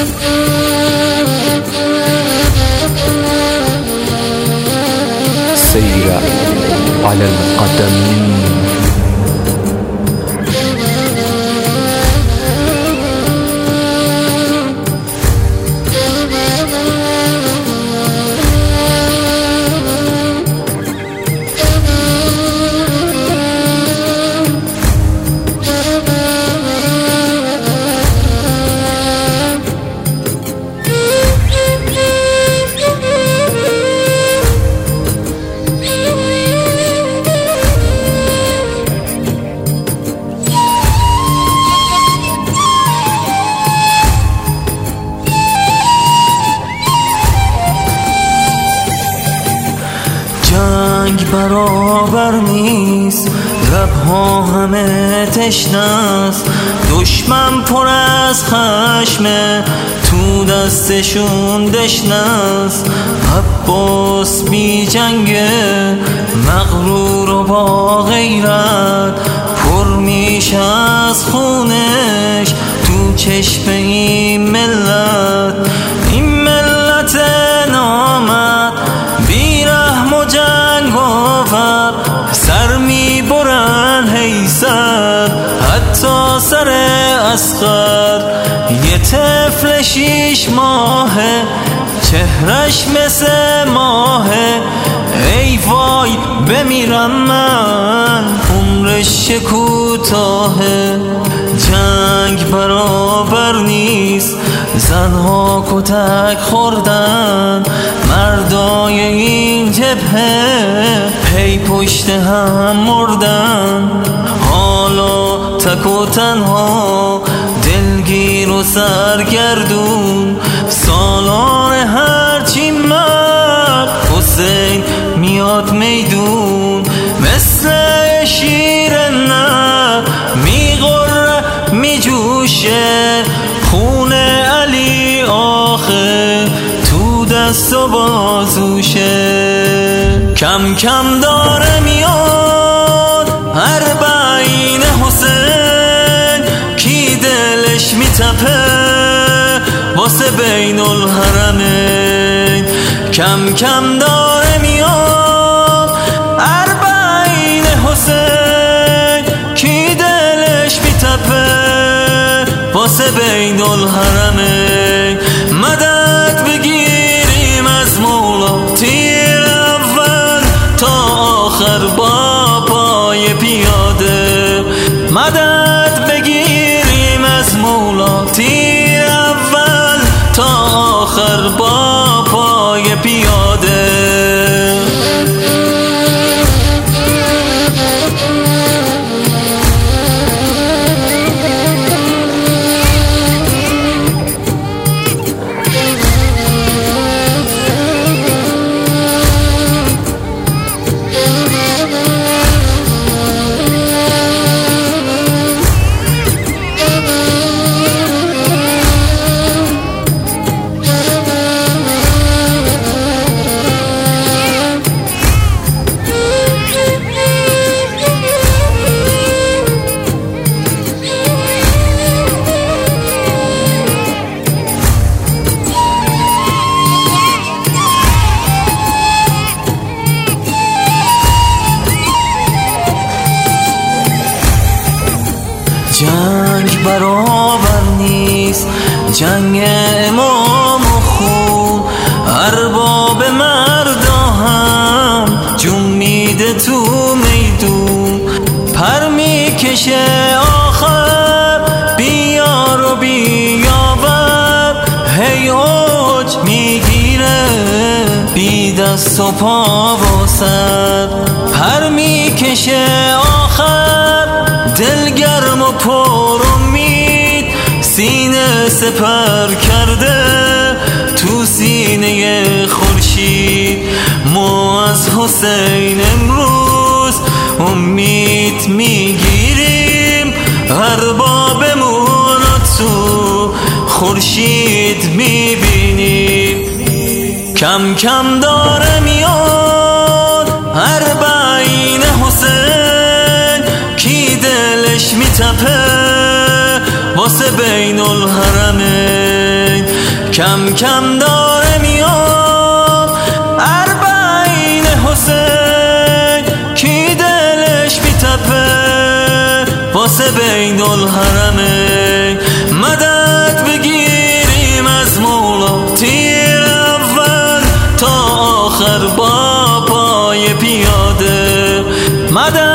سير على القدم. جنگ برابر نیست، لبها همه تشنست، دشمن پر از خشمه، تو دستشون دشنست. عباس بی جنگه، مغرور و با غیرت، پر میشه از خونش تو چشم این ملت. این ملت نامد بی رحم و جنگاور، سر میبرن حیثر حتی سر اصغر. یه طفل 6 ماهه، چهرش مثل ماهه، ای وای بمیرم من عمرش کوتاهه. جنگ برابر نیست، زنها کتک خوردن، مردای این جبهه پی پشت هم مردن. حالا تک و تنها، دلگیر و سرگردون، سالار هرچی مرد حسین میاد میدون. مثل شیر نر میغره میجوشه، خون علی آخه تو دست و بازوشه. کم کم داره میاد اربعین حسین، کی دلش میتپه واسه بین الحرمین. کم کم داره میاد اربعین حسین، کی دلش میتپه واسه بین الحرمین. مدد بگیریم از مولا، تیر اول تا آخر با پای پیاده. مدد بگیریم از مولا، تیر اول تا آخر با پای پیاده. جنگ برابر نیست، جنگ امام و خون، ارباب مردا هم جون میده تو میدون. پر میکشه آخر بیار و بیاور، هی اوج میگیره بی دست و پا و سر. پر میکشه آخر دلگرم و پر امید، سینه سپر کرده تو سینه خورشید. ما از حسین امروز امید میگیریم، اربابمون تو خورشید میبینیم. کم کم داره میاد اربعین حسین، کی دلش میتپه واسه بین الحرمین. کم کم داره میاد اربعین حسین، کی دلش میتپه واسه بین الحرمین. مدد بگیریم از مولا تیر اول تا آخر با پای پیاده، مدد